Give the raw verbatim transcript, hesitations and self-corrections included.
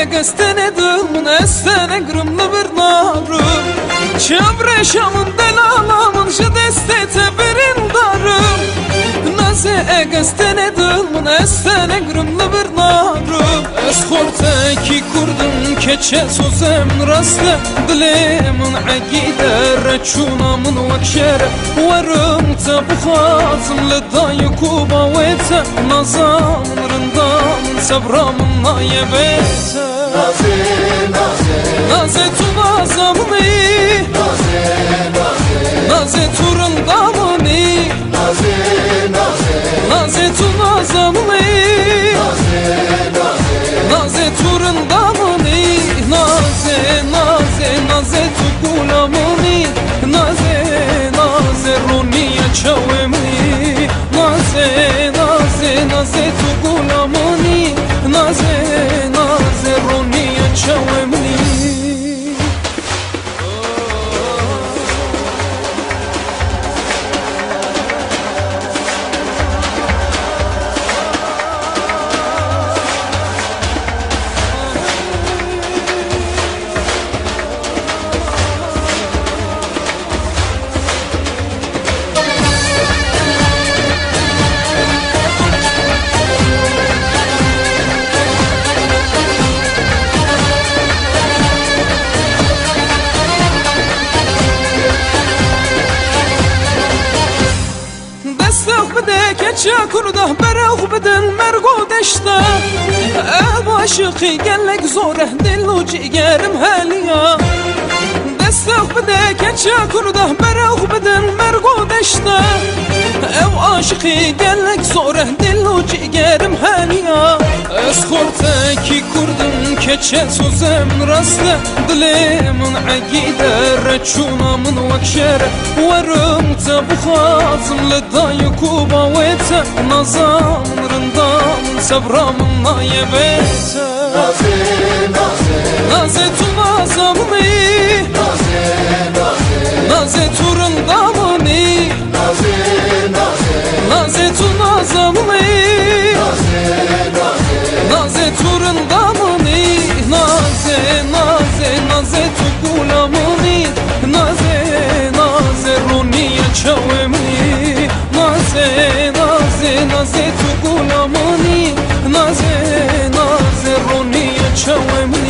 اگستن دلمون استن گرم لبرنارم چبر شامن دلالامن شدسته برین دارم نازه اگستن دلمون استن گرم لبرنارم از خورته کی کردم که چه سوزم راسته دلمون عقیده رچونامن وکشره ورم تبخاتم لدای کوبا ویته نازامن رندامن صبرامن نایبیته نازه نازه نازه تو نازمونی نازه نازه نازه تو رندامونی نازه نازه نازه تو نازمونی نازه نازه نازه تو رندامونی نازه نازه نازه تو گلامونی نازه نازه رونی چومونی نازه نازه نازه تو گلامونی نازه نازه رونی چومونی چاکرده برخ بدن مرگو دشته اب عاشقی گلک زوره دل و جگرم حالیا دستخ بده که چاکرده برخ بدن مرگو دشته اب عاشقی گلک زوره دل و جگرم حالیا از خورته کی کردم که چه سوزم راسته دلمون عقیده رچونامن وکشره ورم تبخاتم لدای کوبا ویته نازامن رندامن صبرامن نایبیته نازه نازه نازه تو نازمونی نازه نازه نازه تو رندامونی نازه نازه نازه تو نازمونی نازه نازه نازه تو رندامونی نازه نازه نازه تو گلامونی نازه نازه رونی چومونی نازه نازه نازه تو گلامونی نازه نازه رونی چومونی